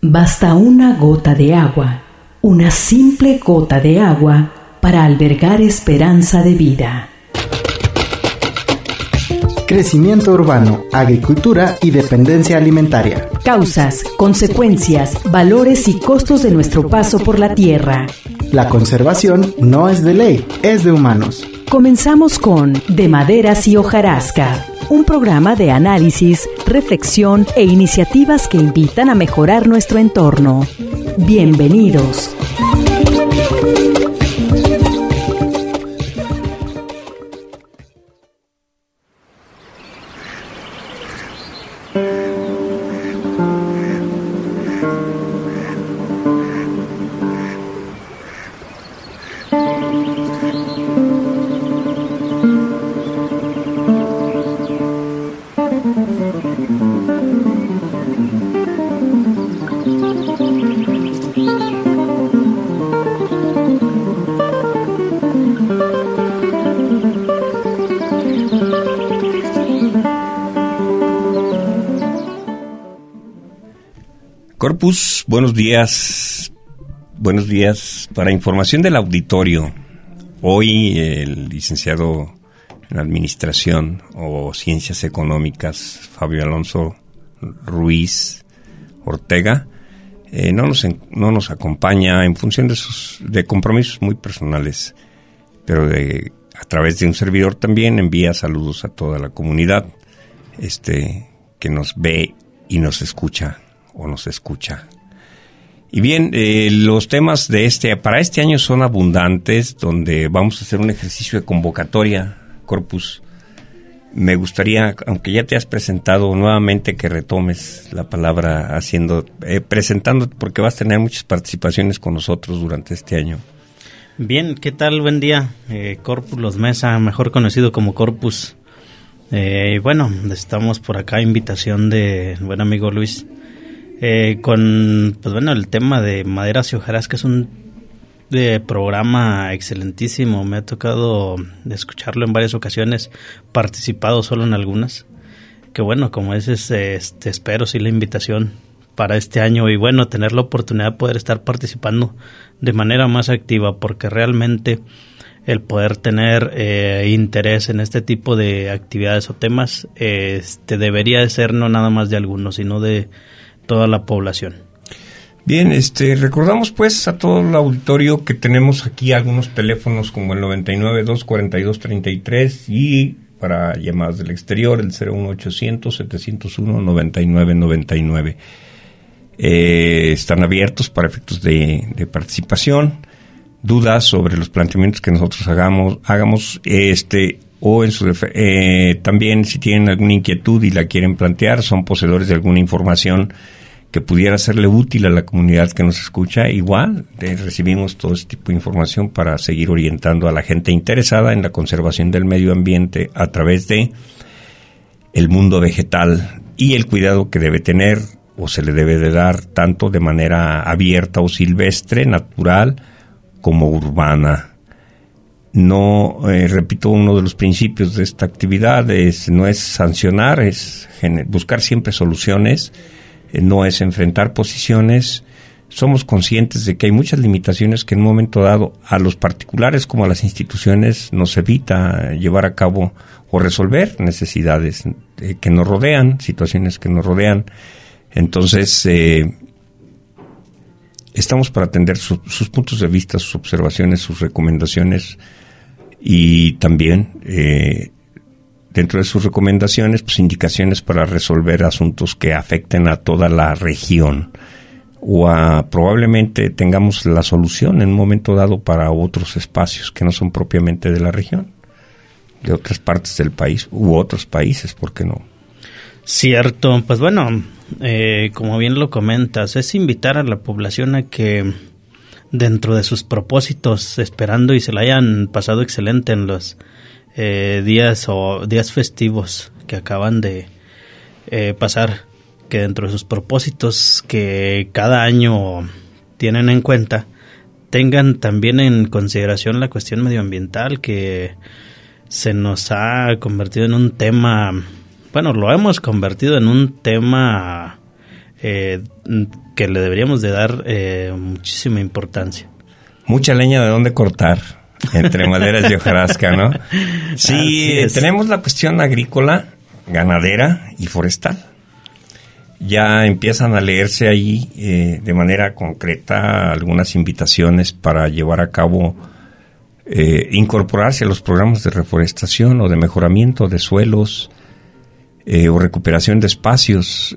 Basta una gota de agua, una simple gota de agua, para albergar esperanza de vida. Crecimiento urbano, agricultura y dependencia alimentaria. Causas, consecuencias, valores y costos de nuestro paso por la tierra. La conservación no es de ley, es de humanos. Comenzamos con De Maderas y Hojarasca, un programa de análisis, reflexión e iniciativas que invitan a mejorar nuestro entorno. Bienvenidos. Corpus, buenos días. Buenos días. Para información del auditorio, hoy el licenciado en Administración o Ciencias Económicas, Fabio Alonso Ruiz Ortega, no nos acompaña en función de compromisos muy personales, pero a través de un servidor también envía saludos a toda la comunidad que nos ve y nos escucha. Y bien, los temas para este año son abundantes, donde vamos a hacer un ejercicio de convocatoria, Corpus. Me gustaría, aunque ya te has presentado nuevamente, que retomes la palabra presentando, porque vas a tener muchas participaciones con nosotros durante este año. Bien, ¿qué tal? Buen día. Corpus Los Mesa, mejor conocido como Corpus. Bueno, estamos por acá, invitación de buen amigo Luis. Con el tema de Maderas y Hojarasca es un programa excelentísimo. Me ha tocado escucharlo en varias ocasiones, participado solo en algunas. Que bueno, como espero sí la invitación para este año y bueno, tener la oportunidad de poder estar participando de manera más activa, porque realmente el poder tener interés en este tipo de actividades o temas debería de ser no nada más de algunos, sino de toda la población. Bien, recordamos pues a todo el auditorio que tenemos aquí algunos teléfonos como el 99-242-33 y para llamadas del exterior el 01800-701-9999. Están abiertos para efectos de participación, dudas sobre los planteamientos que nosotros hagamos o también si tienen alguna inquietud y la quieren plantear, son poseedores de alguna información que pudiera serle útil a la comunidad que nos escucha, igual recibimos todo este tipo de información para seguir orientando a la gente interesada en la conservación del medio ambiente a través de el mundo vegetal y el cuidado que debe tener o se le debe de dar tanto de manera abierta o silvestre, natural, como urbana. No, repito, uno de los principios de esta actividad no es sancionar, es buscar siempre soluciones, no es enfrentar posiciones. Somos conscientes de que hay muchas limitaciones que en un momento dado a los particulares como a las instituciones nos evita llevar a cabo o resolver necesidades que nos rodean, situaciones que nos rodean. Entonces, estamos para atender sus puntos de vista, sus observaciones, sus recomendaciones y también dentro de sus recomendaciones, pues indicaciones para resolver asuntos que afecten a toda la región o probablemente tengamos la solución en un momento dado para otros espacios que no son propiamente de la región, de otras partes del país u otros países, ¿por qué no? Cierto, pues bueno, como bien lo comentas, es invitar a la población a que dentro de sus propósitos, esperando y se la hayan pasado excelente en los días festivos que acaban de pasar, que dentro de sus propósitos que cada año tienen en cuenta, tengan también en consideración la cuestión medioambiental, que se nos ha convertido en un tema, bueno, lo hemos convertido en un tema que le deberíamos de dar muchísima importancia. Mucha leña de dónde cortar entre Maderas y Hojarasca, ¿no? Sí, tenemos la cuestión agrícola, ganadera y forestal. Ya empiezan a leerse ahí de manera concreta algunas invitaciones para llevar a cabo, incorporarse a los programas de reforestación o de mejoramiento de suelos o recuperación de espacios.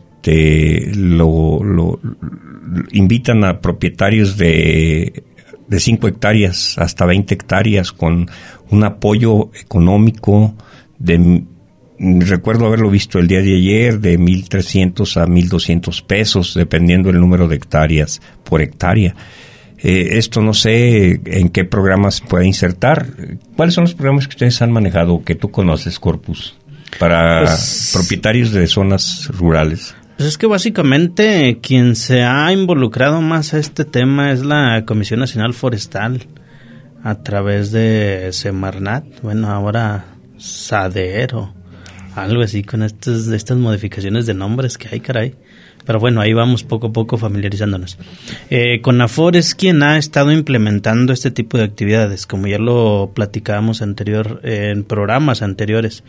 Lo invitan a propietarios de 5 hectáreas hasta 20 hectáreas con un apoyo económico recuerdo haberlo visto el día de ayer, de 1,300 a 1,200 pesos, dependiendo el número de hectáreas por hectárea. Esto no sé en qué programas puede insertar. ¿Cuáles son los programas que ustedes han manejado, que tú conoces, Corpus, para propietarios de zonas rurales? Pues es que básicamente quien se ha involucrado más a este tema es la Comisión Nacional Forestal, a través de Semarnat, bueno, ahora SADER o algo así, con estas modificaciones de nombres que hay, caray. Pero bueno, ahí vamos poco a poco familiarizándonos. CONAFOR es quien ha estado implementando este tipo de actividades, como ya lo platicábamos en programas anteriores.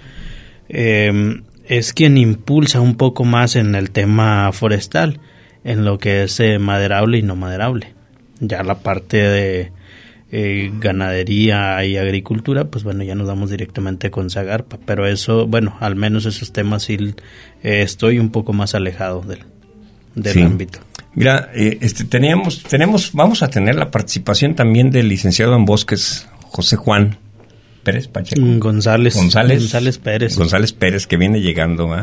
Es quien impulsa un poco más en el tema forestal, en lo que es maderable y no maderable. Ya la parte de ganadería y agricultura, pues bueno, ya nos vamos directamente con Zagarpa, pero eso, bueno, al menos esos temas sí estoy un poco más alejado del ámbito. Mira, vamos a tener la participación también del licenciado en Bosques, José Juan Pérez Pacheco. González Pérez. González Pérez, que viene llegando,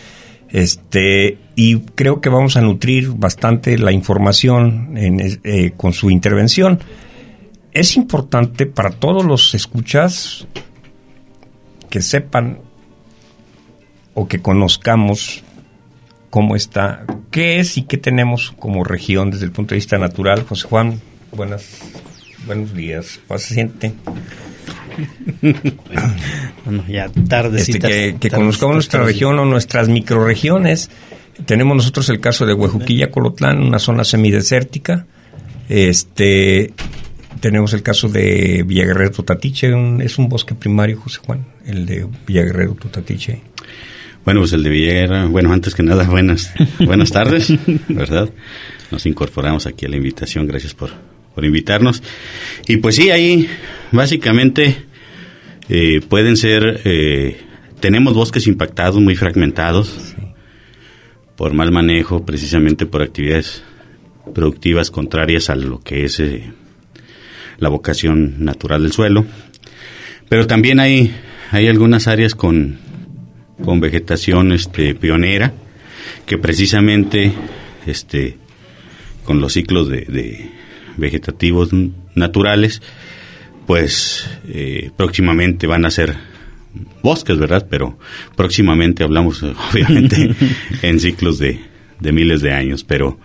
y creo que vamos a nutrir bastante la información con su intervención. Es importante para todos los escuchas que sepan o que conozcamos cómo está, qué es y qué tenemos como región desde el punto de vista natural. José Juan, buenos días. ¿Cómo se siente? Bueno, ya tardecita. Que conozcamos nuestra región o nuestras microrregiones. Tenemos nosotros el caso de Huejuquilla, Colotlán, una zona semidesértica. Tenemos el caso de Villaguerrero Totatiche, es un bosque primario, José Juan, el de Villaguerrero Totatiche. Bueno, pues el de Villaguerrero, bueno, antes que nada, buenas tardes, ¿verdad? Nos incorporamos aquí a la invitación, gracias por invitarnos. Y pues sí, ahí básicamente pueden ser, tenemos bosques impactados, muy fragmentados, sí, por mal manejo, precisamente por actividades productivas contrarias a lo que es la vocación natural del suelo, pero también hay algunas áreas con vegetación pionera, que precisamente con los ciclos de vegetativos naturales, pues próximamente van a ser bosques, ¿verdad? Pero próximamente hablamos obviamente en ciclos de miles de años, pero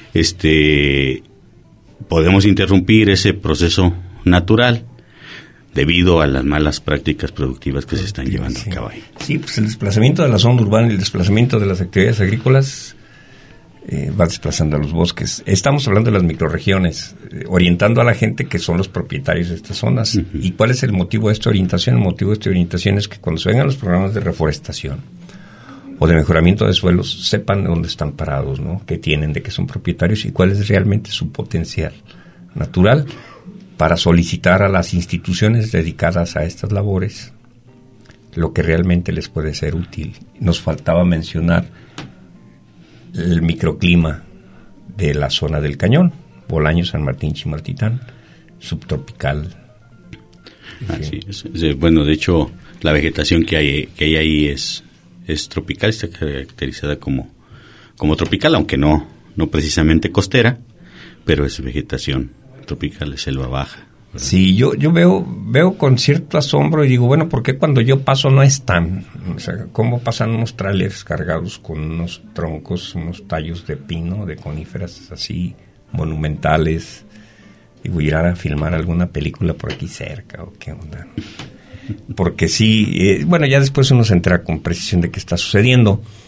podemos interrumpir ese proceso natural debido a las malas prácticas productivas que se están llevando a cabo ahí. Sí, pues el desplazamiento de la zona urbana y el desplazamiento de las actividades agrícolas va desplazando a los bosques. Estamos hablando de las microrregiones, orientando a la gente que son los propietarios de estas zonas. Uh-huh. ¿Y cuál es el motivo de esta orientación? El motivo de esta orientación es que cuando se vengan los programas de reforestación o de mejoramiento de suelos, sepan de dónde están parados, ¿no? Qué tienen, de qué son propietarios y cuál es realmente su potencial natural para solicitar a las instituciones dedicadas a estas labores lo que realmente les puede ser útil. Nos faltaba mencionar el microclima de la zona del Cañón, Bolaño, San Martín, Chimaltitán, subtropical. Así es. Bueno, de hecho, la vegetación que hay ahí es tropical, está caracterizada como tropical, aunque no precisamente costera, pero es vegetación tropical, es selva baja, ¿verdad? Sí, yo veo con cierto asombro y digo, bueno, ¿por qué cuando yo paso no están? O sea, ¿cómo pasan unos trailers cargados con unos troncos, unos tallos de pino, de coníferas así monumentales? Digo, ¿irán a filmar alguna película por aquí cerca o qué onda? Porque sí, bueno, ya después uno se entera con precisión de qué está sucediendo.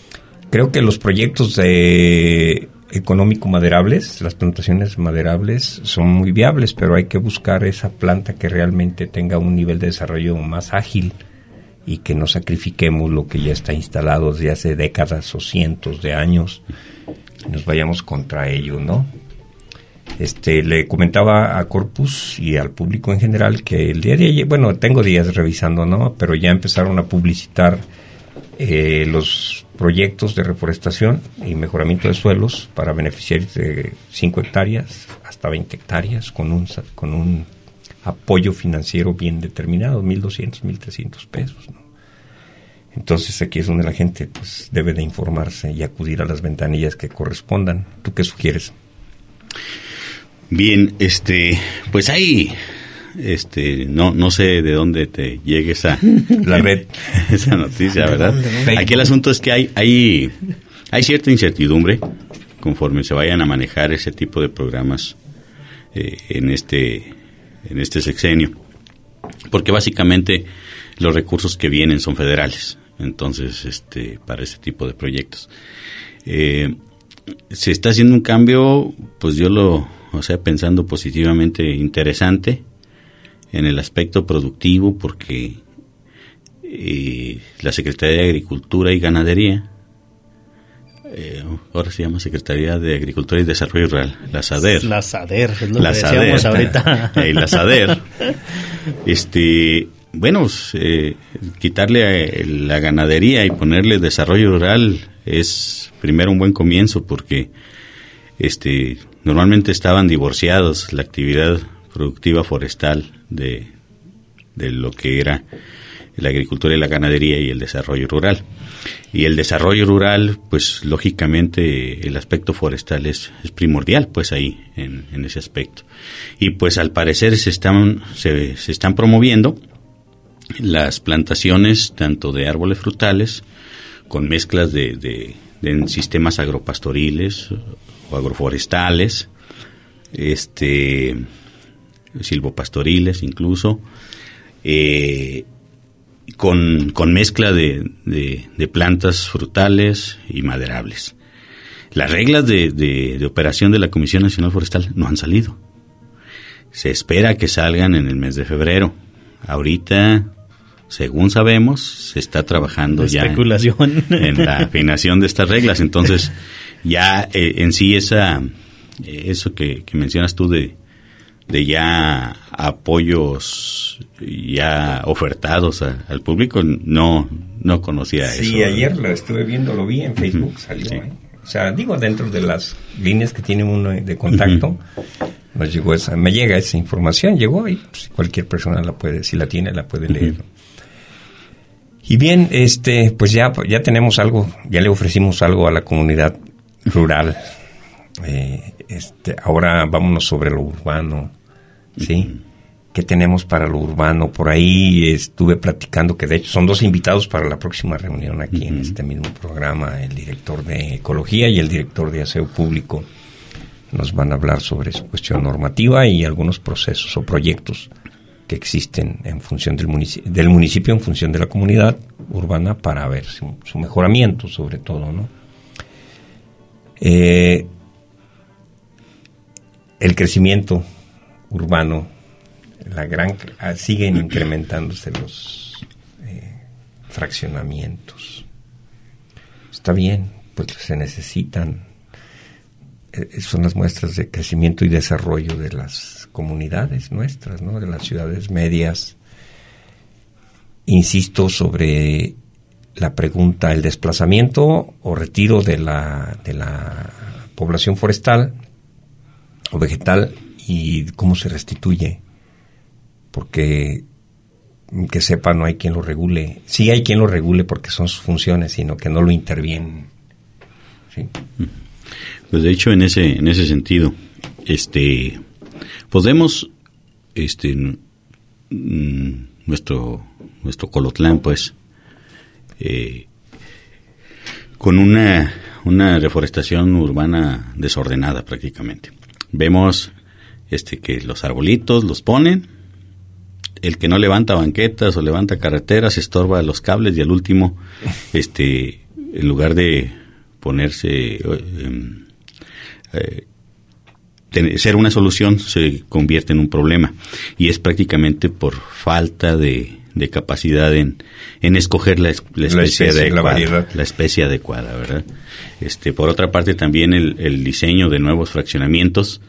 Creo que los proyectos de económico-maderables, las plantaciones maderables son muy viables, pero hay que buscar esa planta que realmente tenga un nivel de desarrollo más ágil y que no sacrifiquemos lo que ya está instalado desde hace décadas o cientos de años y nos vayamos contra ello, ¿no? Le comentaba a Corpus y al público en general que el día de ayer, bueno, tengo días revisando, ¿no? Pero ya empezaron a publicitar los proyectos de reforestación y mejoramiento de suelos para beneficiarios de 5 hectáreas hasta 20 hectáreas con un apoyo financiero bien determinado, 1,200, 1,300 pesos, ¿no? Entonces aquí es donde la gente pues debe de informarse y acudir a las ventanillas que correspondan. ¿Tú qué sugieres? Bien, pues ahí, no sé de dónde te llegue la red, esa noticia, ¿verdad? Aquí el asunto es que hay cierta incertidumbre conforme se vayan a manejar ese tipo de programas en este sexenio, porque básicamente los recursos que vienen son federales, entonces para ese tipo de proyectos se está haciendo un cambio, pues pensando positivamente, interesante en el aspecto productivo, porque la Secretaría de Agricultura y Ganadería, ahora se llama Secretaría de Agricultura y Desarrollo Rural, la SADER. La SADER, es lo que decíamos ahorita. La SADER, quitarle la ganadería y ponerle desarrollo rural es primero un buen comienzo, porque normalmente estaban divorciados la actividad productiva forestal de lo que era la agricultura y la ganadería y el desarrollo rural. Y el desarrollo rural, pues lógicamente el aspecto forestal es primordial, pues ahí en ese aspecto. Y pues al parecer se están promoviendo las plantaciones tanto de árboles frutales con mezclas de sistemas agropastoriles o agroforestales, silvopastoriles incluso, con mezcla de plantas frutales y maderables. Las reglas de operación de la Comisión Nacional Forestal no han salido. Se espera que salgan en el mes de febrero. Ahorita, según sabemos, se está trabajando ya en la afinación de estas reglas. Entonces, ya en sí eso que mencionas tú de ya apoyos ya ofertados al público, no conocía eso. Sí, ayer lo estuve viendo, lo vi en Facebook, salió. Sí. O sea, dentro de las líneas que tiene uno de contacto, nos llegó me llega esa información, llegó y pues, cualquier persona la puede, si la tiene, la puede leer. Y bien, pues ya tenemos algo, ya le ofrecimos algo a la comunidad rural. Ahora vámonos sobre lo urbano, ¿sí? ¿Qué tenemos para lo urbano? Por ahí estuve platicando que de hecho son 2 invitados para la próxima reunión aquí en este mismo programa, el director de Ecología y el director de Aseo Público. Nos van a hablar sobre su cuestión normativa y algunos procesos o proyectos que existen en función del municipio en función de la comunidad urbana para ver su mejoramiento sobre todo, ¿no? El crecimiento urbano, siguen incrementándose los fraccionamientos. Está bien, pues se necesitan, son las muestras de crecimiento y desarrollo de las comunidades nuestras, ¿no? De las ciudades medias. Insisto sobre la pregunta, el desplazamiento o retiro de la población forestal o vegetal y cómo se restituye, porque que sepa no hay quien lo regule. Sí hay quien lo regule porque son sus funciones, sino que no lo intervienen. ¿Sí? Pues de hecho en ese sentido, podemos nuestro Colotlán, pues con una reforestación urbana desordenada prácticamente. Vemos que los arbolitos los ponen, el que no levanta banquetas o levanta carreteras estorba los cables y al último en lugar de ponerse, ser una solución se convierte en un problema, y es prácticamente por falta de capacidad en escoger la especie adecuada, la especie adecuada, ¿verdad? Por otra parte, también el diseño de nuevos fraccionamientos,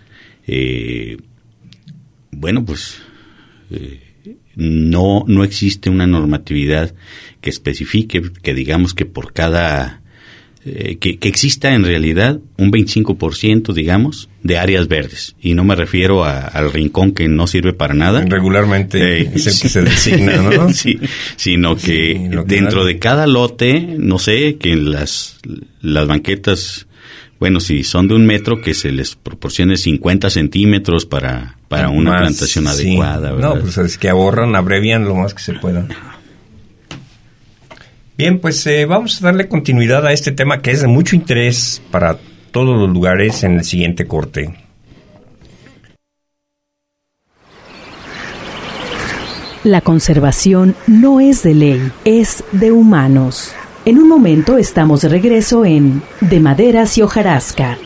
no existe una normatividad que especifique, que digamos que por cada que exista en realidad un 25%, digamos, de áreas verdes. Y no me refiero al rincón que no sirve para nada. Regularmente es el que se designa, ¿no? Sí, sino que dentro de cada lote, no sé, que las banquetas, bueno, si son de 1 metro, que se les proporcione 50 centímetros para una plantación adecuada, ¿verdad? No, pues es que abrevian lo más que se pueda. Bien, pues vamos a darle continuidad a este tema que es de mucho interés para todos los lugares en el siguiente corte. La conservación no es de ley, es de humanos. En un momento estamos de regreso en De Maderas y Hojarasca.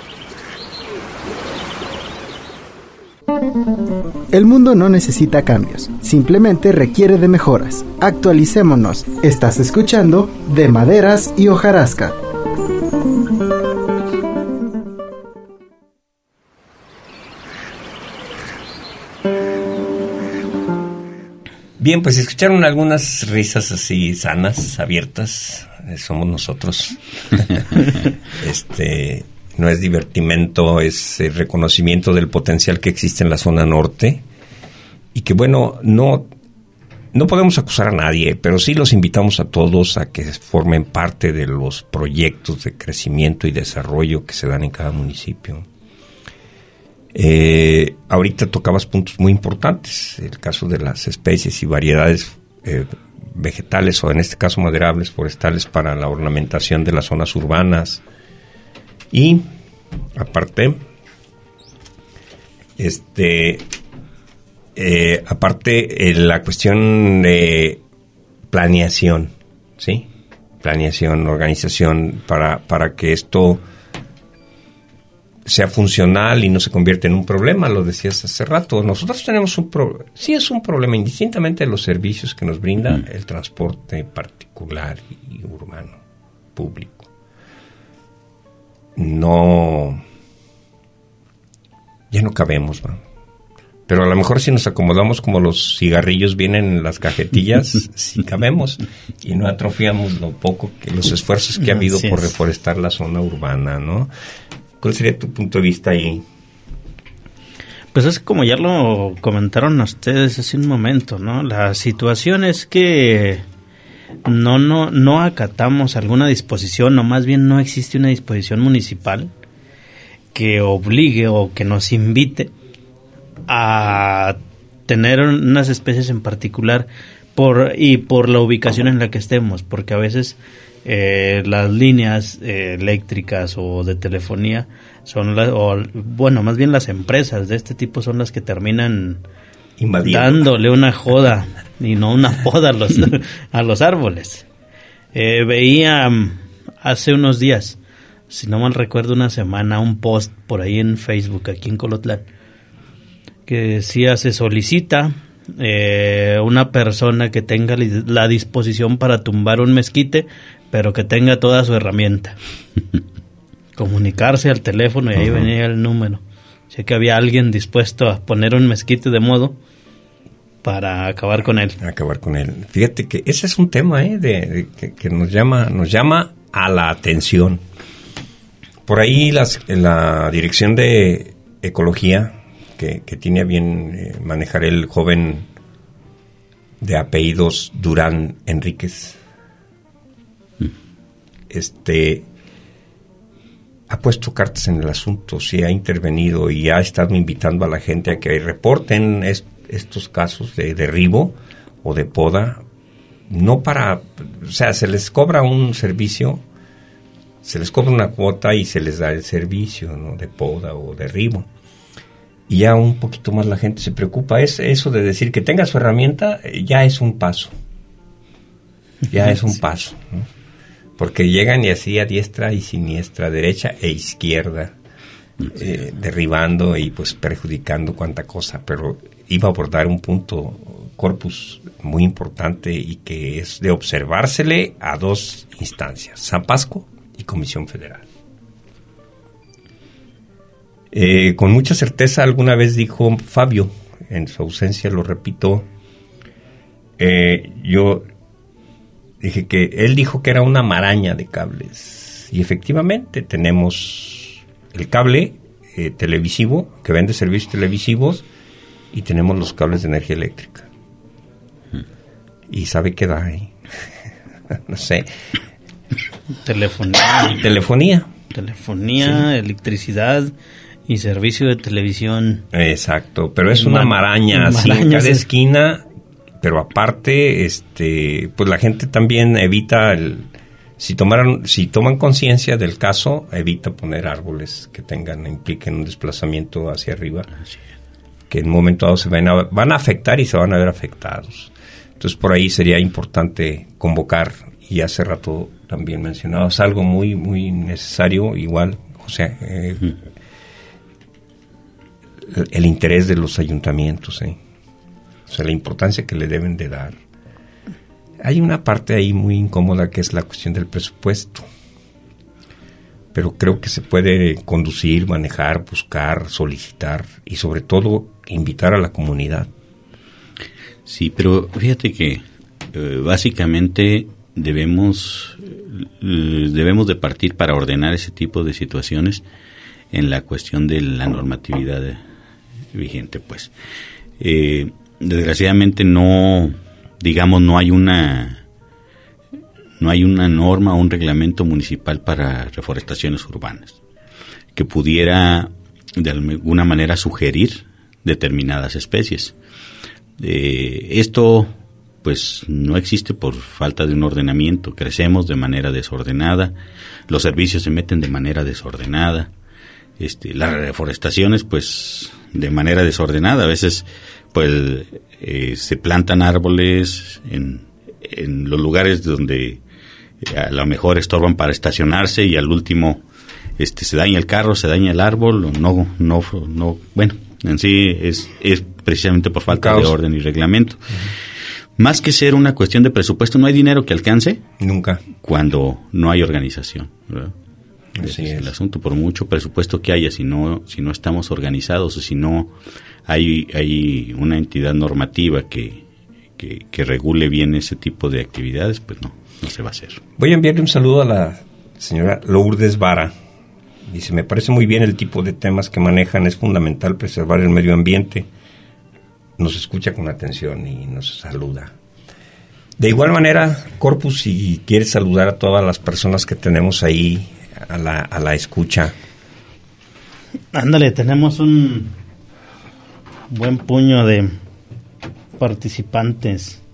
El mundo no necesita cambios, simplemente requiere de mejoras. Actualicémonos. Estás escuchando De Maderas y Hojarasca. Bien, pues escucharon algunas risas así sanas, abiertas. Somos nosotros. No es divertimento, es el reconocimiento del potencial que existe en la zona norte. Y que bueno, no podemos acusar a nadie, pero sí los invitamos a todos a que formen parte de los proyectos de crecimiento y desarrollo que se dan en cada municipio. Ahorita tocabas puntos muy importantes, el caso de las especies y variedades vegetales, o en este caso maderables, forestales, para la ornamentación de las zonas urbanas. Y aparte, la cuestión de planeación, ¿sí? Planeación, organización, para que esto sea funcional y no se convierta en un problema, lo decías hace rato. Nosotros tenemos sí es un problema, indistintamente de los servicios que nos brinda el transporte particular y urbano, público. Ya no cabemos, ¿no? Pero a lo mejor si nos acomodamos como los cigarrillos vienen en las cajetillas, sí cabemos y no atrofiamos los esfuerzos que ha habido por reforestar la zona urbana, ¿no? ¿Cuál sería tu punto de vista ahí? Pues es como ya lo comentaron ustedes hace un momento, ¿no? La situación es que no acatamos alguna disposición, o más bien no existe una disposición municipal que obligue o que nos invite a tener unas especies en particular por la ubicación en la que estemos, porque a veces las líneas eléctricas o de telefonía más bien las empresas de este tipo son las que terminan dándole una joda y no una poda a los árboles. Veía hace unos días, si no mal recuerdo, una semana, un post por ahí en Facebook, aquí en Colotlán, que decía: se solicita una persona que tenga la disposición para tumbar un mezquite, pero que tenga toda su herramienta. Comunicarse al teléfono y ahí venía el número. Sé que había alguien dispuesto a poner un mezquite de modo para acabar con él. Fíjate que ese es un tema que nos llama a la atención. Por ahí la Dirección de Ecología, que tiene a bien manejar el joven de apellidos Durán Enríquez, ha puesto cartas en el asunto, sí ha intervenido y ha estado invitando a la gente a que reporten estos casos de derribo o de poda, se les cobra un servicio, se les cobra una cuota y se les da el servicio, ¿no?, de poda o derribo. Y ya un poquito más la gente se preocupa. Eso de decir que tenga su herramienta ya es un paso. Ya es un paso, ¿no? porque llegan y así a diestra y siniestra, derecha e izquierda, derribando y pues perjudicando cuanta cosa, pero iba a abordar un punto, Corpus, muy importante y que es de observársele a dos instancias, Zapasco y Comisión Federal. Con mucha certeza alguna vez dijo Fabio, en su ausencia lo repito, yo dije que él dijo que era una maraña de cables y efectivamente tenemos el cable televisivo que vende servicios televisivos y tenemos los cables de energía eléctrica. ¿Y sabe qué da ahí? No sé. Telefonía, electricidad y servicio de televisión. Exacto, pero es una maraña así en cada esquina, pero aparte, pues la gente también evita si toman conciencia del caso, evita poner árboles que impliquen un desplazamiento hacia arriba, que en un momento dado van a afectar y se van a ver afectados. Entonces por ahí sería importante convocar, y hace rato también mencionabas algo muy, muy necesario, igual, José, el interés de los ayuntamientos, o sea, la importancia que le deben de dar. Hay una parte ahí muy incómoda que es la cuestión del presupuesto, pero creo que se puede conducir, manejar, buscar, solicitar y sobre todo invitar a la comunidad. Sí, pero fíjate que básicamente debemos de partir para ordenar ese tipo de situaciones en la cuestión de la normatividad vigente, pues. Desgraciadamente no hay una norma o un reglamento municipal para reforestaciones urbanas que pudiera de alguna manera sugerir determinadas especies. Esto pues no existe por falta de un ordenamiento. Crecemos de manera desordenada, los servicios se meten de manera desordenada, las reforestaciones pues de manera desordenada. A veces pues se plantan árboles en los lugares donde a lo mejor estorban para estacionarse y al último se daña el carro, se daña el árbol, o no, bueno, en sí es precisamente por falta de orden y reglamento. Más que ser una cuestión de presupuesto, no hay dinero que alcance nunca cuando no hay organización, ¿verdad? Así es el asunto. Por mucho presupuesto que haya, si no estamos organizados o si no hay una entidad normativa que regule bien ese tipo de actividades, pues no se va a hacer. Voy a enviarle un saludo a la señora Lourdes Vara. Dice, me parece muy bien el tipo de temas que manejan, es fundamental preservar el medio ambiente. Nos escucha con atención y nos saluda. De igual manera, Corpus, si quieres saludar a todas las personas que tenemos ahí a la escucha. Ándale, tenemos un buen puño de participantes.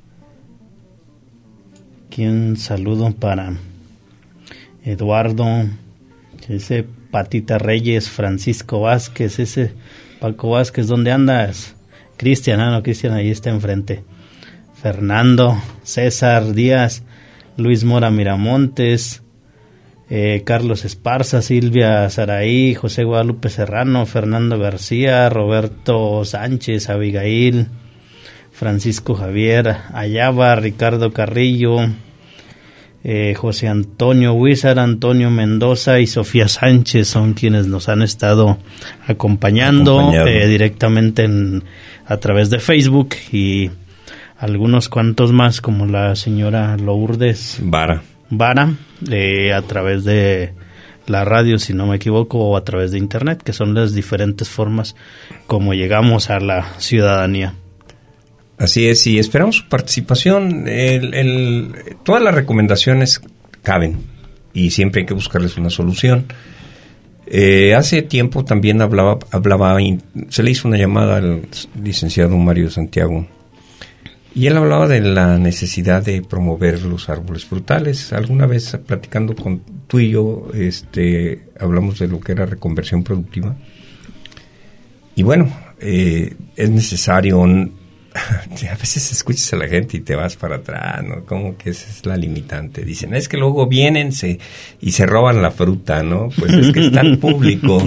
Aquí un saludo para Eduardo, ese Patita Reyes, Francisco Vázquez, ese Paco Vázquez, ¿dónde andas? Cristian, Cristian ahí está enfrente. Fernando, César Díaz, Luis Mora Miramontes, Carlos Esparza, Silvia Saraí, José Guadalupe Serrano, Fernando García, Roberto Sánchez, Abigail, Francisco Javier Ayaba, Ricardo Carrillo, José Antonio Huizar, Antonio Mendoza y Sofía Sánchez son quienes nos han estado acompañando directamente a través de Facebook, y algunos cuantos más como la señora Lourdes Vara, a través de la radio, si no me equivoco, o a través de internet, que son las diferentes formas como llegamos a la ciudadanía. Así es, y esperamos su participación. Todas las recomendaciones caben y siempre hay que buscarles una solución. Hace tiempo también se le hizo una llamada al licenciado Mario Santiago y él hablaba de la necesidad de promover los árboles frutales. Alguna vez platicando con tú y yo hablamos de lo que era reconversión productiva y bueno, es necesario. a veces escuchas a la gente y te vas para atrás, ¿no? Como que esa es la limitante. Dicen, es que luego vienen y se roban la fruta, ¿no? Pues es que está el público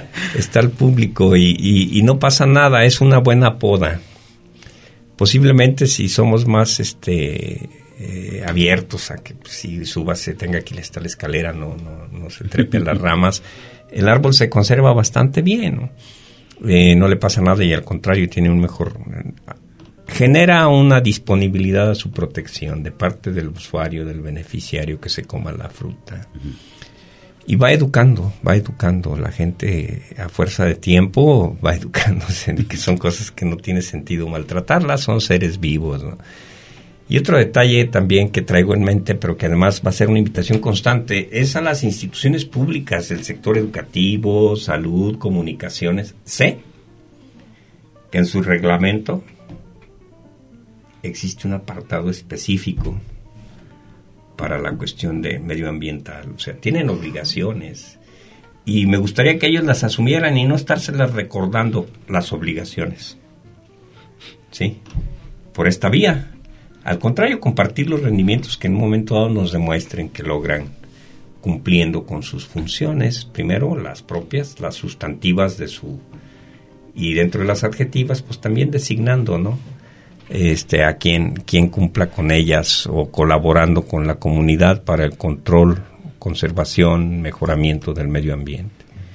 y no pasa nada, es una buena poda. Posiblemente si somos más abiertos a que si subas se tenga que estar la escalera, no se trepe a las ramas, el árbol se conserva bastante bien, ¿no? No le pasa nada y al contrario tiene un mejor... genera una disponibilidad a su protección de parte del usuario, del beneficiario que se coma la fruta. Y va educando la gente a fuerza de tiempo, va educándose de que son cosas que no tiene sentido maltratarlas, son seres vivos, ¿no? Y otro detalle también que traigo en mente, pero que además va a ser una invitación constante, es a las instituciones públicas del sector educativo, salud, comunicaciones. Sé que en su reglamento existe un apartado específico para la cuestión de medioambiental, o sea, tienen obligaciones y me gustaría que ellos las asumieran y no estárselas recordando las obligaciones, ¿sí? Por esta vía. Al contrario, compartir los rendimientos que en un momento dado nos demuestren que logran cumpliendo con sus funciones, primero las propias, las sustantivas de su, y dentro de las adjetivas, pues también designando, ¿no? A quien cumpla con ellas o colaborando con la comunidad para el control, conservación, mejoramiento del medio ambiente.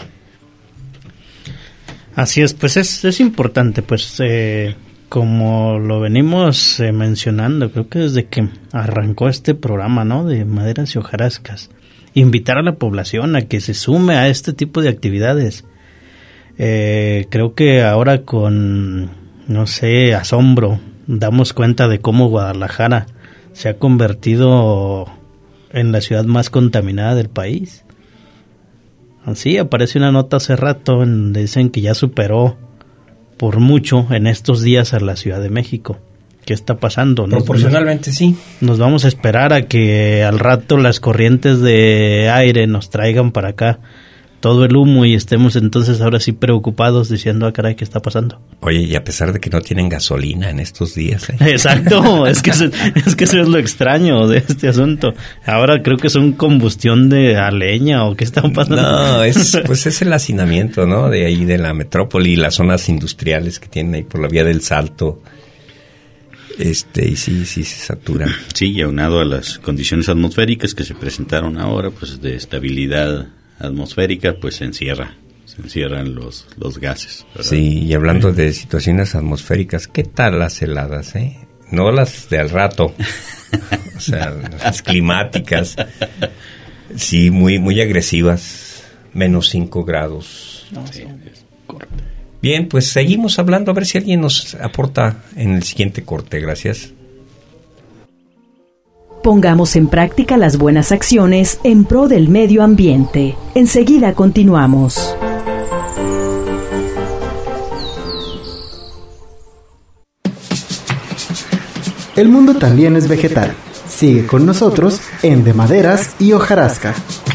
Así es, pues es importante, pues como lo venimos mencionando, creo que desde que arrancó este programa, ¿no?, de Maderas y Hojarascas, invitar a la población a que se sume a este tipo de actividades. Creo que ahora con, no sé, asombro, damos cuenta de cómo Guadalajara se ha convertido en la ciudad más contaminada del país. Así aparece una nota hace rato donde dicen que ya superó por mucho en estos días a la Ciudad de México. ¿Qué está pasando? Proporcionalmente sí. Nos vamos a esperar a que al rato las corrientes de aire nos traigan para acá todo el humo y estemos entonces ahora sí preocupados diciendo, caray, ¿qué está pasando? Oye, y a pesar de que no tienen gasolina en estos días, ¿eh? Exacto, es que eso es lo extraño de este asunto. Ahora creo que son combustión de a leña o qué está pasando. No, es el hacinamiento, ¿no? De ahí de la metrópoli y las zonas industriales que tienen ahí por la vía del Salto. Y sí se satura. Sí, y aunado a las condiciones atmosféricas que se presentaron ahora, pues de estabilidad atmosférica, pues se encierran los gases, ¿verdad? Sí, y hablando de situaciones atmosféricas, ¿qué tal las heladas, No las de al rato, o sea, las climáticas, sí, muy, muy agresivas, -5 grados. No, sí, es correcto. Bien, pues seguimos hablando, a ver si alguien nos aporta en el siguiente corte, gracias. Pongamos en práctica las buenas acciones en pro del medio ambiente. Enseguida continuamos. El mundo también es vegetal. Sigue con nosotros en De Maderas y Hojarasca.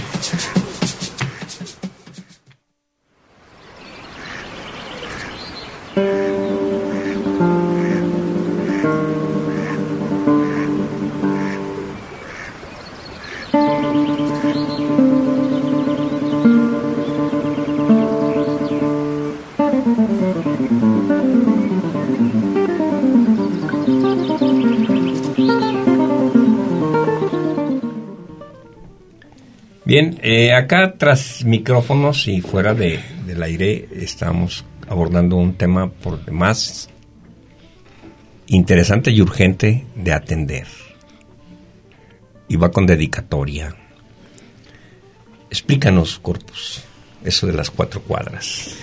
Bien, acá tras micrófonos y fuera del aire estamos abordando un tema por demás interesante y urgente de atender. Y va con dedicatoria. Explícanos, Corpus, eso de las 4 cuadras.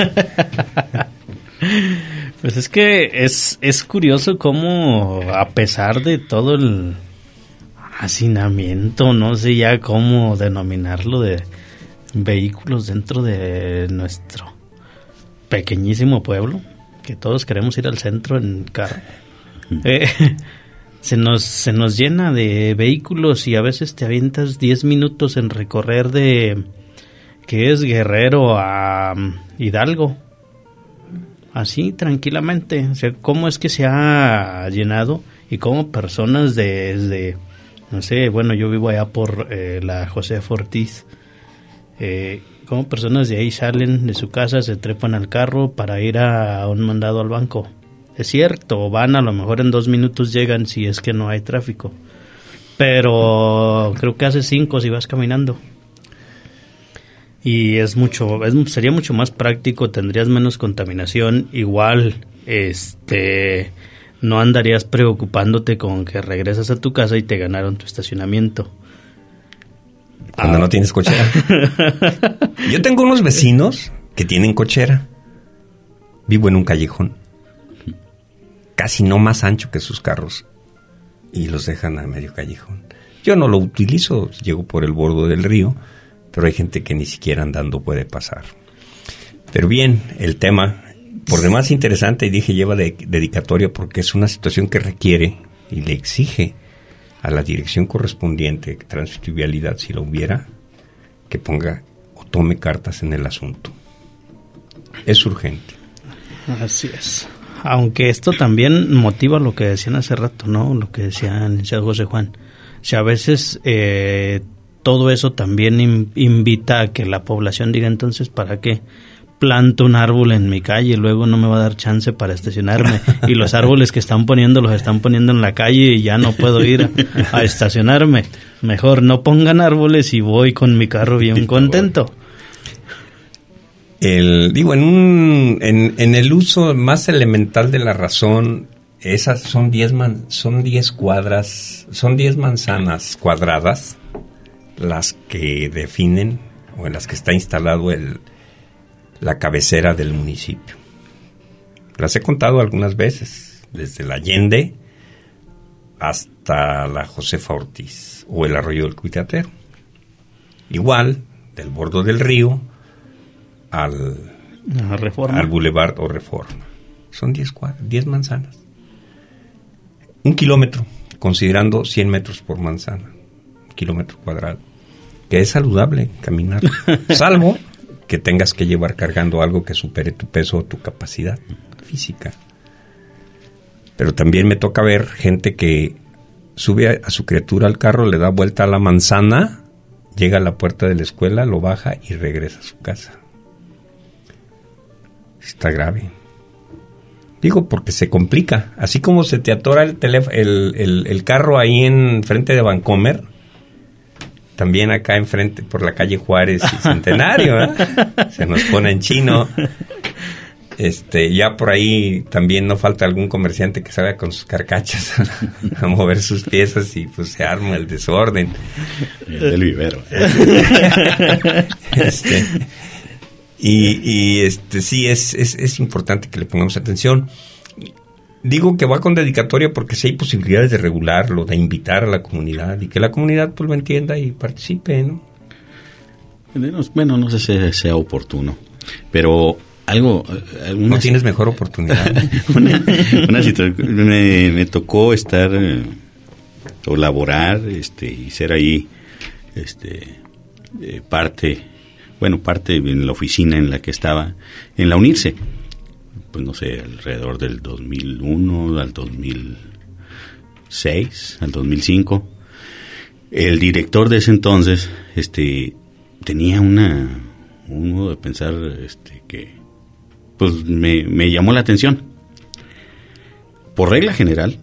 Pues es que es curioso cómo, a pesar de todo el hacinamiento, no sé ya cómo denominarlo, de vehículos dentro de nuestro pequeñísimo pueblo, que todos queremos ir al centro en carro, se nos llena de vehículos y a veces te avientas 10 minutos en recorrer de, que es Guerrero a Hidalgo, así tranquilamente. O sea, cómo es que se ha llenado y cómo personas desde, no sé, bueno, yo vivo allá por la Josefa Ortiz, cómo personas de ahí salen de su casa, se trepan al carro para ir a un mandado al banco. Es cierto, van, a lo mejor en 2 minutos llegan si es que no hay tráfico, pero creo que hace 5 si vas caminando. Y sería mucho más práctico, tendrías menos contaminación, igual no andarías preocupándote con que regresas a tu casa y te ganaron tu estacionamiento. Cuando no tienes cochera. Yo tengo unos vecinos que tienen cochera. Vivo en un callejón casi no más ancho que sus carros y los dejan a medio callejón. Yo no lo utilizo, llego por el borde del río, pero hay gente que ni siquiera andando puede pasar. Pero bien, el tema, por demás interesante, y dije lleva dedicatoria porque es una situación que requiere y le exige a la dirección correspondiente, Tránsito y Vialidad, si lo hubiera, que ponga o tome cartas en el asunto. Es urgente. Así es. Aunque esto también motiva lo que decían hace rato, ¿no? Lo que decía el licenciado José Juan. O sea, a veces todo eso también invita a que la población diga, entonces, ¿para qué planto un árbol en mi calle? Luego no me va a dar chance para estacionarme. Y los árboles que están poniendo, los están poniendo en la calle y ya no puedo ir a estacionarme. Mejor no pongan árboles y voy con mi carro bien contento. En el uso más elemental de la razón, esas son 10 manzanas cuadradas las que definen o en las que está instalado la cabecera del municipio. Las he contado algunas veces, desde la Allende hasta la Josefa Ortiz o el arroyo del Cuitatero. Igual, del borde del río al Boulevard o Reforma. Son 10 manzanas. 1 kilómetro, considerando 100 metros por manzana. 1 kilómetro cuadrado. Que es saludable caminar. Salvo que tengas que llevar cargando algo que supere tu peso o tu capacidad física. Pero también me toca ver gente que sube a su criatura al carro, le da vuelta a la manzana, llega a la puerta de la escuela, lo baja y regresa a su casa. Está grave. Digo, porque se complica. Así como se te atora el carro ahí en frente de Vancomer, también acá enfrente por la calle Juárez y Centenario, ¿eh? Se nos pone en chino. Ya por ahí también no falta algún comerciante que salga con sus carcachas a mover sus piezas y pues se arma el desorden. El vivero. Sí, es importante que le pongamos atención. Digo que va con dedicatoria porque sí hay posibilidades de regularlo, de invitar a la comunidad y que la comunidad pues lo entienda y participe, ¿no? Bueno, no sé si sea oportuno, pero no tienes mejor oportunidad. una situación, me tocó estar o laborar y ser ahí parte en la oficina en la que estaba, en la UNIRCE, pues no sé, alrededor del 2001 al 2006, al 2005. El director de ese entonces tenía un modo de pensar que pues me llamó la atención. Por regla general,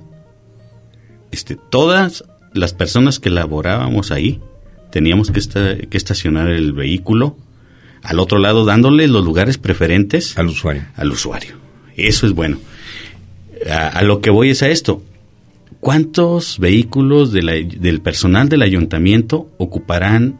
todas las personas que laborábamos ahí teníamos que estacionar el vehículo al otro lado, dándole los lugares preferentes al usuario. Eso es bueno. A lo que voy es a esto. ¿Cuántos vehículos del personal del ayuntamiento ocuparán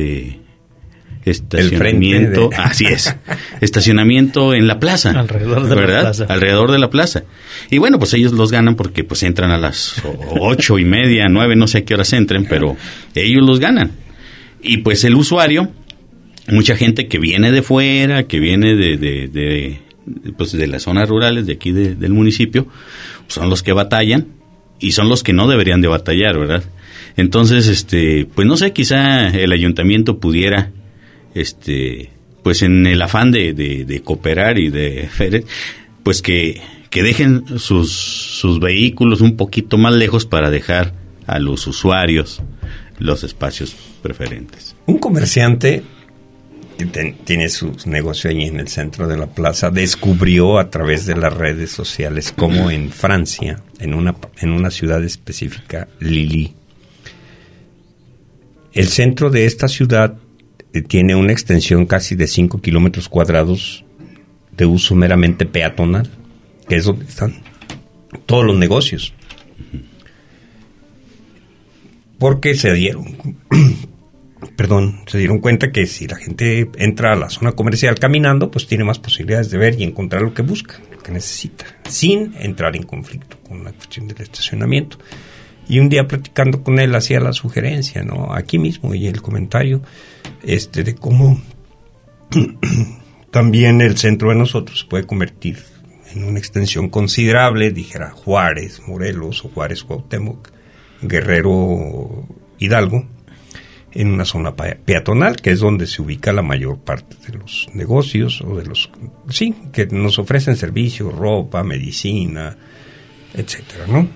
estacionamiento? Así es. Estacionamiento en la plaza. Alrededor de la plaza. Alrededor de la plaza. Y bueno, pues ellos los ganan porque pues entran a las 8:30, 9, no sé a qué horas entren, pero ellos los ganan. Y pues el usuario, mucha gente que viene de fuera, que viene de las zonas rurales de aquí del municipio, son los que batallan y son los que no deberían de batallar, ¿verdad? Entonces, pues no sé, quizá el ayuntamiento pudiera, pues en el afán de cooperar y de pues que dejen sus vehículos un poquito más lejos para dejar a los usuarios los espacios preferentes. Un comerciante que tiene su negocio ahí en el centro de la plaza descubrió a través de las redes sociales cómo en Francia, en una ciudad específica, Lille, el centro de esta ciudad tiene una extensión casi de 5 kilómetros cuadrados de uso meramente peatonal, que es donde están todos los negocios. Porque se dieron cuenta que si la gente entra a la zona comercial caminando, pues tiene más posibilidades de ver y encontrar lo que busca, lo que necesita, sin entrar en conflicto con la cuestión del estacionamiento. Y un día platicando con él hacía la sugerencia, ¿no? Aquí mismo, y el comentario de cómo también el centro de nosotros se puede convertir en una extensión considerable, dijera Juárez, Morelos, o Juárez, Cuauhtémoc, Guerrero, Hidalgo, en una zona peatonal, que es donde se ubica la mayor parte de los negocios, o de los, sí, que nos ofrecen servicios, ropa, medicina, etcétera, ¿no?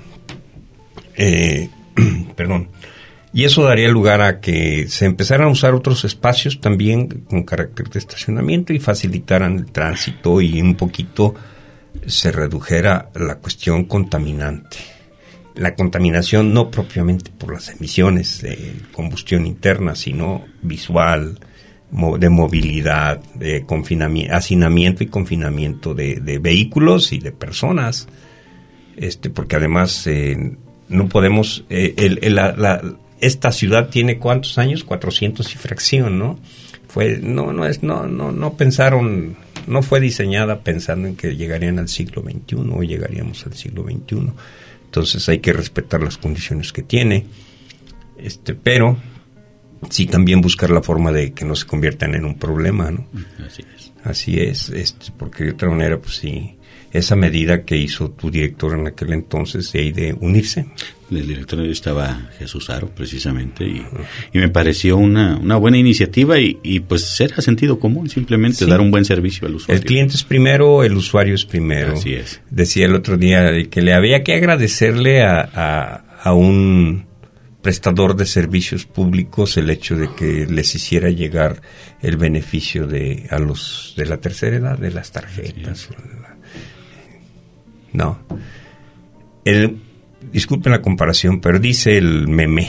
Perdón. Y eso daría lugar a que se empezaran a usar otros espacios también con carácter de estacionamiento y facilitaran el tránsito, y un poquito se redujera la cuestión contaminante. La contaminación no propiamente por las emisiones de combustión interna, sino visual, de movilidad, de hacinamiento y confinamiento de vehículos y de personas, porque además no podemos, esta ciudad tiene ¿cuántos años? 400 y fracción, ¿no? No pensaron, no fue diseñada pensando en que llegarían al siglo XXI o llegaríamos al siglo XXI. Entonces hay que respetar las condiciones que tiene, pero sí también buscar la forma de que no se conviertan en un problema, ¿no? Así es, porque de otra manera, pues sí, esa medida que hizo tu director en aquel entonces de unirse. El director estaba Jesús Aro, precisamente, y me pareció una buena iniciativa y pues será sentido común, simplemente dar un buen servicio al usuario. El cliente es primero, el usuario es primero. Así es. Decía el otro día que le había que agradecerle a un prestador de servicios públicos el hecho de que les hiciera llegar el beneficio a los de la tercera edad, de las tarjetas. No. Disculpen la comparación, pero dice el meme,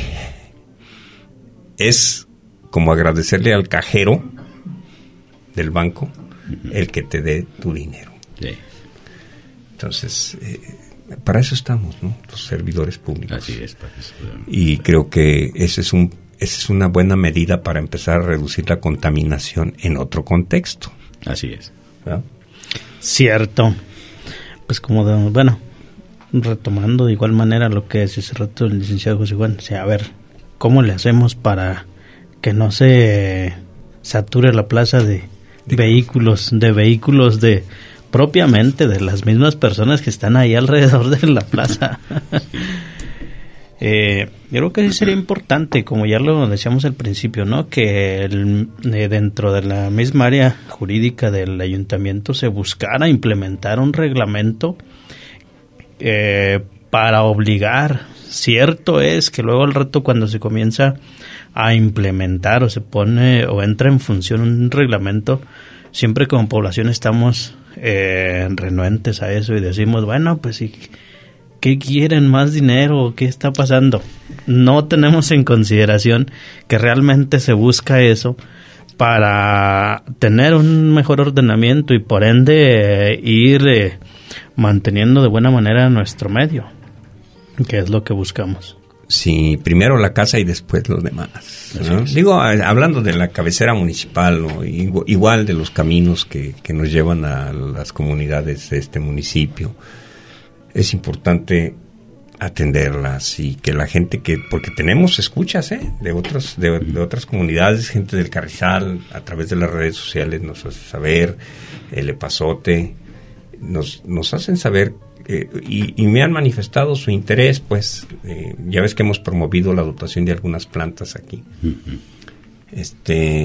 es como agradecerle al cajero del banco el que te dé tu dinero. Sí. Entonces, para eso estamos, ¿no? Los servidores públicos. Así es. Para eso. Y creo que esa es una buena medida para empezar a reducir la contaminación en otro contexto. Así es. ¿Verdad? Cierto. Pues retomando de igual manera lo que decía hace rato el licenciado José Juan, a ver, ¿cómo le hacemos para que no se sature la plaza de vehículos propiamente de las mismas personas que están ahí alrededor de la plaza? Yo creo que sí sería importante, como ya lo decíamos al principio, ¿no? Que dentro de la misma área jurídica del ayuntamiento se buscara implementar un reglamento para obligar. Cierto es que luego al rato, cuando se comienza a implementar o se pone o entra en función un reglamento, siempre como población estamos renuentes a eso y decimos, bueno, pues sí, ¿qué quieren? ¿Más dinero? ¿Qué está pasando? No tenemos en consideración que realmente se busca eso para tener un mejor ordenamiento y por ende ir manteniendo de buena manera nuestro medio, que es lo que buscamos. Sí, primero la casa y después los demás, ¿no? Digo, hablando de la cabecera municipal, ¿no? Igual de los caminos que nos llevan a las comunidades de este municipio, es importante atenderlas y que la gente porque tenemos escuchas de otras comunidades, gente del Carrizal, a través de las redes sociales nos hace saber, el Epazote, nos hacen saber y me han manifestado su interés, pues ya ves que hemos promovido la dotación de algunas plantas aquí,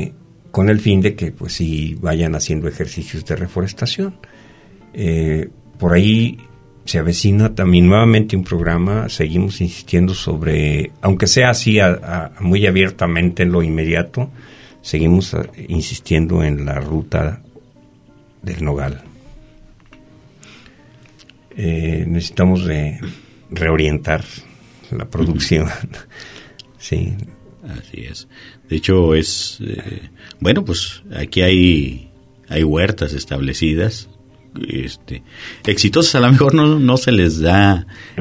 con el fin de que pues sí vayan haciendo ejercicios de reforestación. por ahí se avecina también nuevamente un programa. Seguimos insistiendo sobre, aunque sea así muy abiertamente en lo inmediato, seguimos insistiendo en la ruta del nogal. Necesitamos reorientar la producción. Sí. Así es. De hecho, bueno, pues aquí hay huertas establecidas, exitosas. A lo mejor no se les da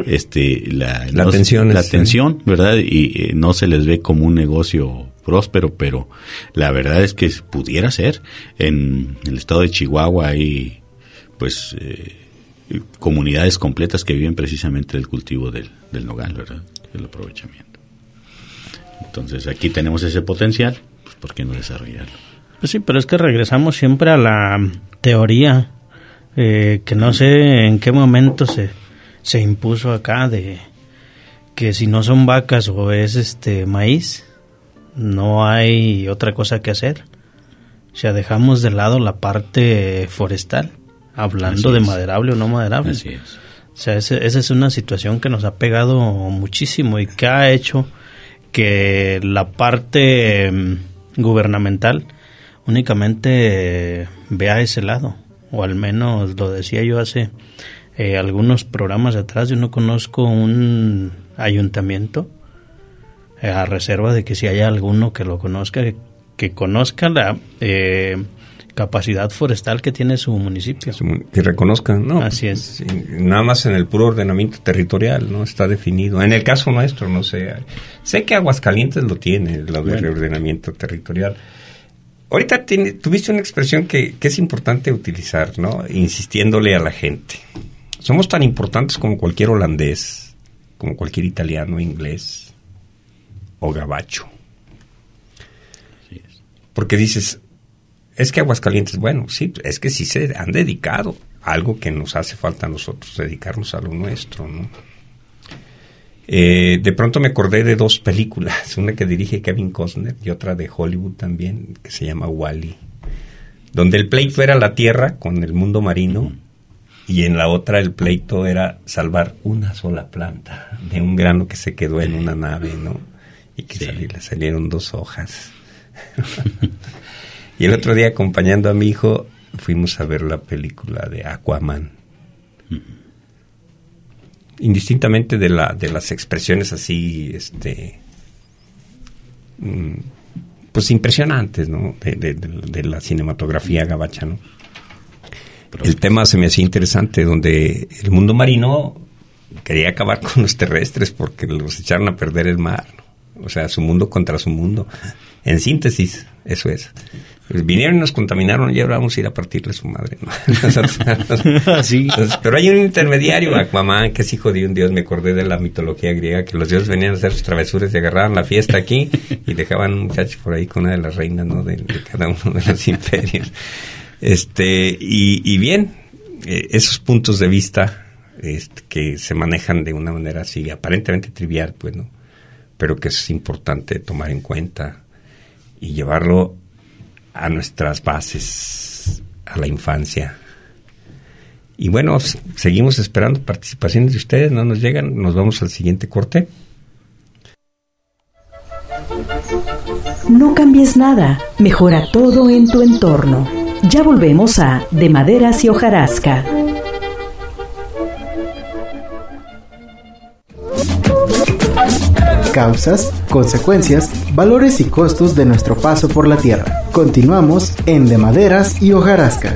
la atención, ¿verdad? Y no se les ve como un negocio próspero, pero la verdad es que pudiera ser. En el estado de Chihuahua hay pues comunidades completas que viven precisamente del cultivo del nogal, ¿verdad? El aprovechamiento. Entonces aquí tenemos ese potencial, pues ¿por qué no desarrollarlo? Pues sí, pero es que regresamos siempre a la teoría, que no sé en qué momento se impuso acá, de que si no son vacas o es maíz, no hay otra cosa que hacer. O sea, dejamos de lado la parte forestal, hablando de maderable o no maderable. Así es. O sea, esa es una situación que nos ha pegado muchísimo y que ha hecho que la parte gubernamental únicamente vea ese lado, o al menos lo decía yo hace algunos programas atrás. Yo no conozco un ayuntamiento, a reserva de que si hay alguno que lo conozca, que conozca la capacidad forestal que tiene su municipio. Que reconozcan, ¿no? Así es. Sí, nada más en el puro ordenamiento territorial, ¿no? Está definido. En el caso nuestro, no sé. Sé que Aguascalientes lo tiene, lo de reordenamiento territorial. Ahorita tuviste una expresión que es importante utilizar, ¿no? Insistiéndole a la gente. Somos tan importantes como cualquier holandés, como cualquier italiano, inglés o gabacho. Así es. Porque dices, es que Aguascalientes, bueno, sí, es que sí se han dedicado a algo que nos hace falta a nosotros, dedicarnos a lo nuestro, ¿no? De pronto me acordé de dos películas, una que dirige Kevin Costner y otra de Hollywood también, que se llama Wall-E, donde el pleito era la tierra con el mundo marino, y en la otra el pleito era salvar una sola planta de un grano que se quedó en una nave, ¿no? Y que le salieron 2 hojas. Y el otro día, acompañando a mi hijo, fuimos a ver la película de Aquaman. Indistintamente de las expresiones así, pues impresionantes, ¿no? De la cinematografía gabacha, ¿no? El tema se me hacía interesante, donde el mundo marino quería acabar con los terrestres porque los echaron a perder el mar, ¿no? O sea, su mundo contra su mundo. En síntesis, eso es. Vinieron y nos contaminaron y ahora vamos a ir a partirle su madre, ¿no? Sí. Entonces, pero hay un intermediario, Aquaman, que es hijo de un dios. Me acordé de la mitología griega, que los dioses venían a hacer sus travesuras y agarraban la fiesta aquí y dejaban un muchacho por ahí con una de las reinas, ¿no? De cada uno de los imperios. Y bien, esos puntos de vista que se manejan de una manera así aparentemente trivial, pues, ¿no? Pero que es importante tomar en cuenta y llevarlo a nuestras bases, a la infancia. Y bueno, seguimos esperando participaciones de ustedes, no nos llegan, nos vamos al siguiente corte. No cambies nada, mejora todo en tu entorno. Ya volvemos a De Maderas y Hojarasca. Causas, consecuencias, valores y costos de nuestro paso por la Tierra. Continuamos en De Maderas y Hojarasca.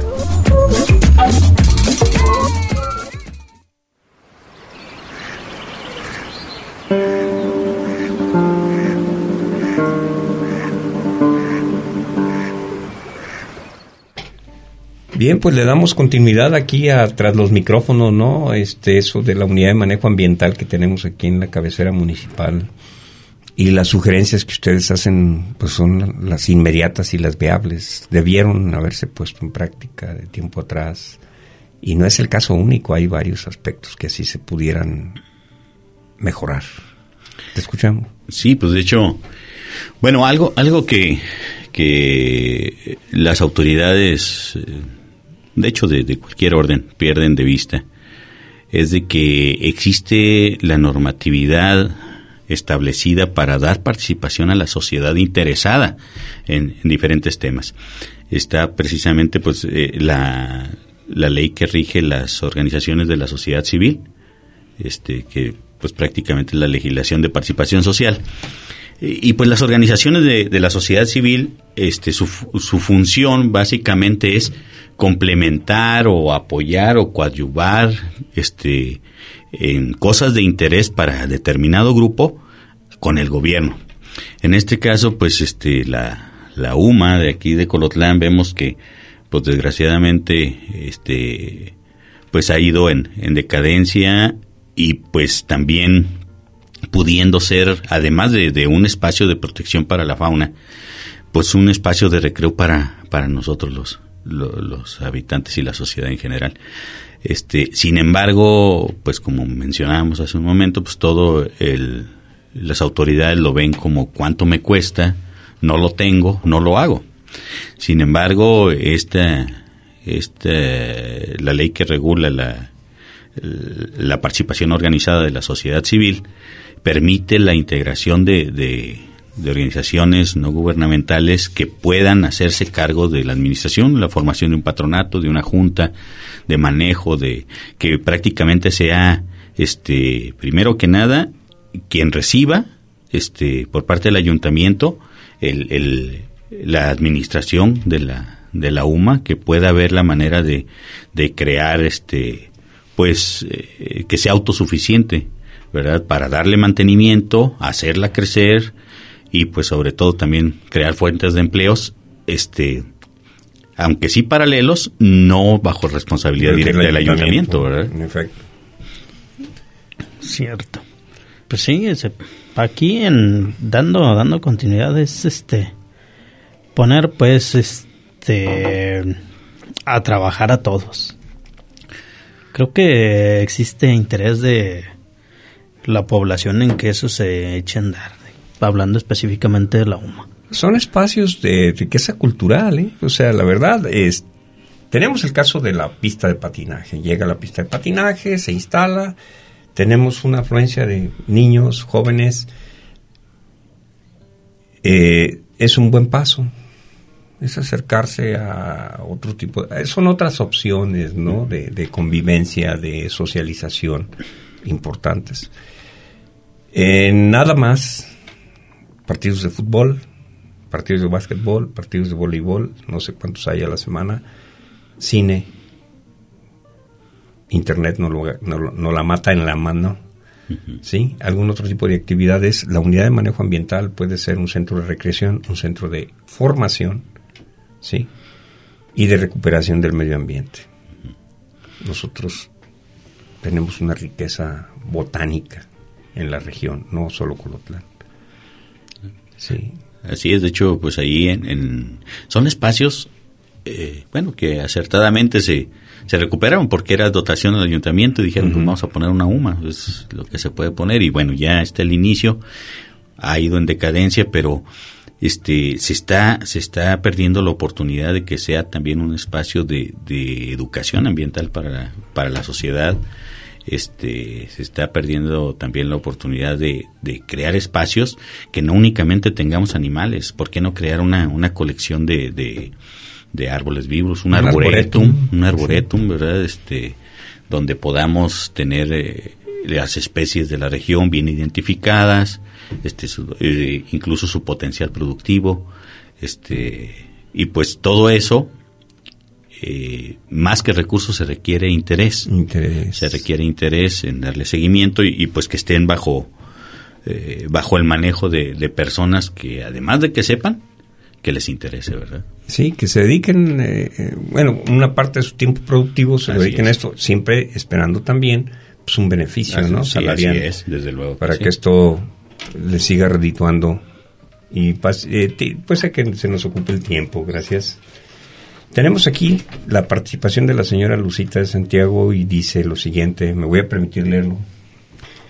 Bien, pues le damos continuidad aquí tras los micrófonos, ¿no? Eso de la unidad de manejo ambiental que tenemos aquí en la cabecera municipal. Y las sugerencias que ustedes hacen, pues son las inmediatas y las viables. Debieron haberse puesto en práctica de tiempo atrás. Y no es el caso único, hay varios aspectos que así se pudieran mejorar. ¿Te escuchamos? Sí, pues de hecho, bueno, algo que las autoridades, de hecho de cualquier orden, pierden de vista, es de que existe la normatividad establecida para dar participación a la sociedad interesada en diferentes temas. Está precisamente pues la ley que rige las organizaciones de la sociedad civil, que pues prácticamente es la legislación de participación social. Y pues las organizaciones de la sociedad civil, su función básicamente es complementar o apoyar o coadyuvar en cosas de interés para determinado grupo con el gobierno. En este caso, pues la UMA de aquí de Colotlán vemos que pues desgraciadamente pues ha ido en decadencia, y pues también pudiendo ser, además de un espacio de protección para la fauna, pues un espacio de recreo para nosotros los habitantes y la sociedad en general. Sin embargo, pues como mencionábamos hace un momento, pues las autoridades lo ven como cuánto me cuesta, no lo tengo, no lo hago. Sin embargo, la ley que regula la participación organizada de la sociedad civil permite la integración de organizaciones no gubernamentales que puedan hacerse cargo de la administración, la formación de un patronato, de una junta de manejo, que prácticamente sea primero que nada quien reciba por parte del ayuntamiento la administración de la UMA, que pueda ver la manera de crear que sea autosuficiente, ¿verdad? Para darle mantenimiento, hacerla crecer y pues sobre todo también crear fuentes de empleos, aunque sí paralelos, no bajo responsabilidad directa del ayuntamiento, ¿verdad? En efecto. Cierto. Pues sí, aquí dando continuidad es poner pues a trabajar a todos. Creo que existe interés de la población en que eso se eche a andar, hablando específicamente de la UMA. Son espacios de riqueza cultural, ¿eh? O sea, la verdad es, tenemos el caso de la pista de patinaje. Llega la pista de patinaje, se instala, tenemos una afluencia de niños, jóvenes. Es un buen paso. Es acercarse a otro tipo son otras opciones, ¿no? De convivencia, de socialización importantes. Nada más partidos de fútbol, partidos de básquetbol, partidos de voleibol, no sé cuántos hay a la semana, cine, internet no la mata en la mano, ¿sí? Algún otro tipo de actividades. La unidad de manejo ambiental puede ser un centro de recreación, un centro de formación, ¿sí? Y de recuperación del medio ambiente. Nosotros tenemos una riqueza botánica en la región, no solo Colotlán. Sí. Así es, de hecho, pues ahí son espacios, que acertadamente se recuperaron porque era dotación del ayuntamiento y dijeron, pues vamos a poner una UMA, es lo que se puede poner, y bueno, ya está el inicio, ha ido en decadencia, pero se está perdiendo la oportunidad de que sea también un espacio de educación ambiental para la sociedad. Se está perdiendo también la oportunidad de crear espacios que no únicamente tengamos animales. ¿Por qué no crear una colección de árboles vivos, un arboretum, sí, ¿verdad? Donde podamos tener las especies de la región bien identificadas, incluso su potencial productivo, y pues todo eso, más que recursos, se requiere interés. Se requiere interés en darle seguimiento y pues que estén bajo el manejo de personas que, además de que sepan, que les interese, ¿verdad? Sí, que se dediquen, una parte de su tiempo productivo se dediquen a esto, siempre esperando también pues un beneficio, ¿no? Salarial, así es, desde luego. Para que esto les siga redituando y pues a que se nos ocupe el tiempo. Gracias. Tenemos aquí la participación de la señora Lucita de Santiago y dice lo siguiente, me voy a permitir leerlo.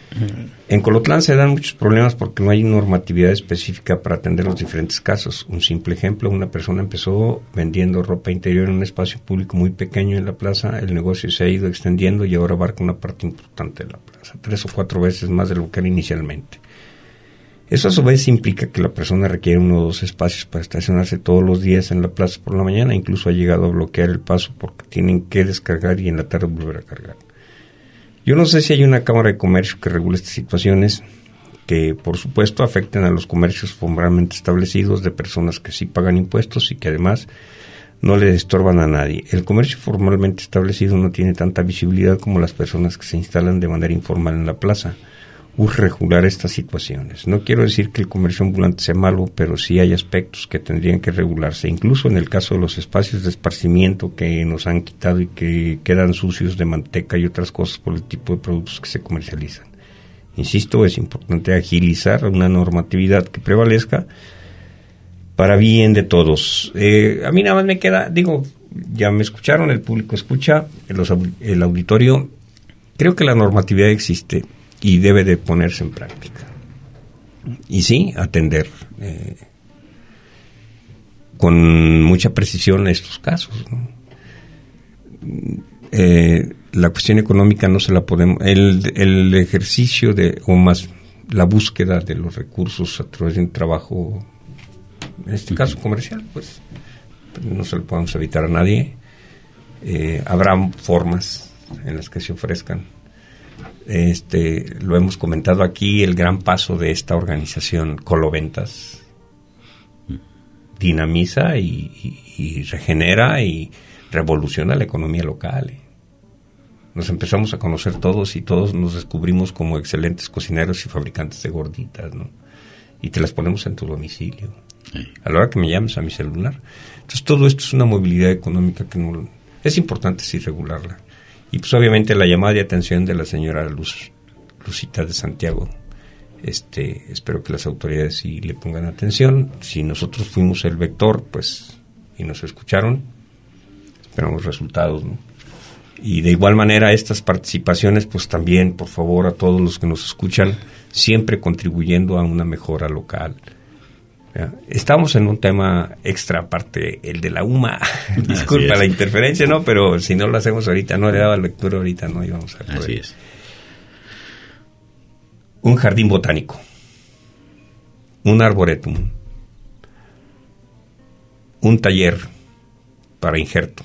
En Colotlán se dan muchos problemas porque no hay normatividad específica para atender los diferentes casos. Un simple ejemplo, una persona empezó vendiendo ropa interior en un espacio público muy pequeño en la plaza, el negocio se ha ido extendiendo y ahora abarca una parte importante de la plaza, 3 o 4 veces más de lo que era inicialmente. Eso a su vez implica que la persona requiere 1 o 2 espacios para estacionarse todos los días en la plaza por la mañana, incluso ha llegado a bloquear el paso porque tienen que descargar y en la tarde volver a cargar. Yo no sé si hay una Cámara de Comercio que regule estas situaciones, que por supuesto afecten a los comercios formalmente establecidos de personas que sí pagan impuestos y que además no le estorban a nadie. El comercio formalmente establecido no tiene tanta visibilidad como las personas que se instalan de manera informal en la plaza. Urge regular estas situaciones. No quiero decir que el comercio ambulante sea malo, pero sí hay aspectos que tendrían que regularse, incluso en el caso de los espacios de esparcimiento que nos han quitado y que quedan sucios de manteca y otras cosas por el tipo de productos que se comercializan. Insisto, es importante agilizar una normatividad que prevalezca para bien de todos. A mí nada más me queda, ya me escucharon, el público escucha, el auditorio, creo que la normatividad existe y debe de ponerse en práctica. Y sí, atender con mucha precisión estos casos, ¿no? La cuestión económica no se la podemos... El ejercicio o más la búsqueda de los recursos a través de un trabajo, en este caso comercial, pues no se lo podemos evitar a nadie. Habrá formas en las que se ofrezcan. Lo hemos comentado aquí, el gran paso de esta organización Coloventas dinamiza y regenera y revoluciona la economía local. Nos empezamos a conocer todos y todos nos descubrimos como excelentes cocineros y fabricantes de gorditas, ¿no? Y te las ponemos en tu domicilio, a la hora que me llames a mi celular. Entonces todo esto es una movilidad económica que no, es importante sí regularla. Y pues obviamente la llamada de atención de la señora Lucita de Santiago, espero que las autoridades sí le pongan atención. Si nosotros fuimos el vector, pues, y nos escucharon, esperamos resultados, ¿no? Y de igual manera estas participaciones, pues también, por favor, a todos los que nos escuchan, siempre contribuyendo a una mejora local. ¿Ya? Estamos en un tema extra aparte, el de la UMA. Disculpa la interferencia, ¿no? Pero si no lo hacemos ahorita, no le daba lectura ahorita, no íbamos a poder. Así es. Un jardín botánico, un arboretum, un taller para injerto,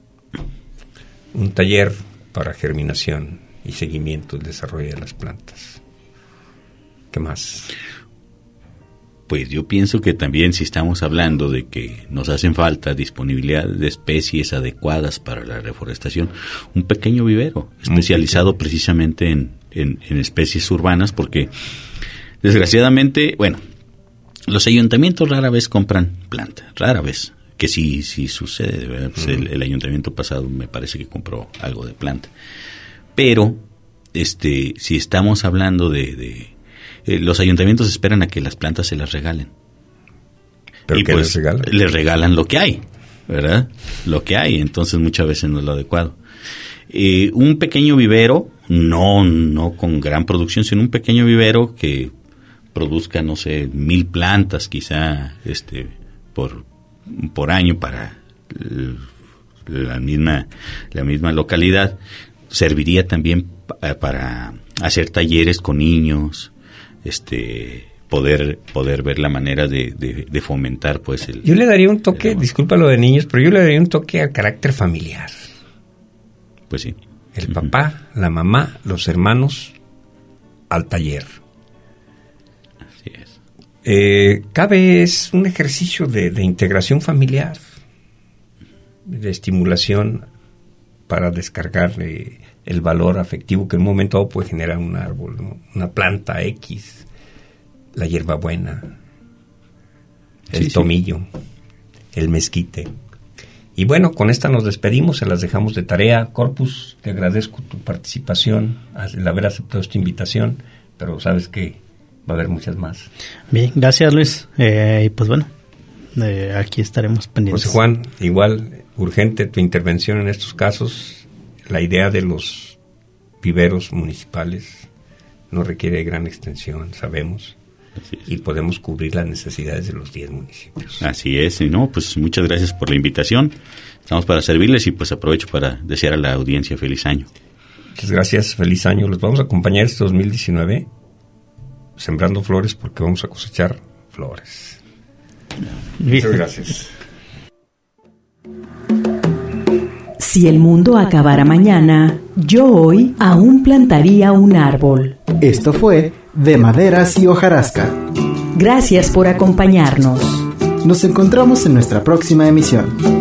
un taller para germinación y seguimiento del desarrollo de las plantas. ¿Qué más? Pues yo pienso que también si estamos hablando de que nos hacen falta disponibilidad de especies adecuadas para la reforestación, un pequeño vivero especializado precisamente en especies urbanas, porque desgraciadamente, los ayuntamientos rara vez compran planta, rara vez, que sí sucede, ¿verdad? Pues el ayuntamiento pasado me parece que compró algo de planta, pero si estamos hablando de los ayuntamientos esperan a que las plantas se las regalen. ¿Pero qué pues, les regalan? Les regalan lo que hay, ¿verdad? Lo que hay, entonces muchas veces no es lo adecuado. Un pequeño vivero, no con gran producción, sino un pequeño vivero que produzca, 1,000 plantas quizá por año para la misma localidad, serviría también para hacer talleres con niños, poder ver la manera de fomentar pues yo le daría un toque, disculpa lo de niños, pero yo le daría un toque al carácter familiar. Pues sí. El papá, la mamá, los hermanos al taller. Así es. Es un ejercicio de integración familiar, de estimulación para descargar el valor afectivo que en un momento dado puede generar un árbol, ¿no? Una planta X, la hierbabuena, el tomillo, el mezquite. Y bueno, con esta nos despedimos, se las dejamos de tarea. Corpus, te agradezco tu participación, el haber aceptado esta invitación, pero sabes que va a haber muchas más. Bien, gracias Luis. Y pues bueno, aquí estaremos pendientes. José Juan, igual, urgente tu intervención en estos casos. La idea de los viveros municipales no requiere gran extensión, sabemos, y podemos cubrir las necesidades de los 10 municipios. Así es, y no, pues muchas gracias por la invitación. Estamos para servirles y pues aprovecho para desear a la audiencia feliz año. Muchas gracias, feliz año. Los vamos a acompañar este 2019 sembrando flores porque vamos a cosechar flores. Muchas gracias. Si el mundo acabara mañana, yo hoy aún plantaría un árbol. Esto fue De Maderas y Hojarasca. Gracias por acompañarnos. Nos encontramos en nuestra próxima emisión.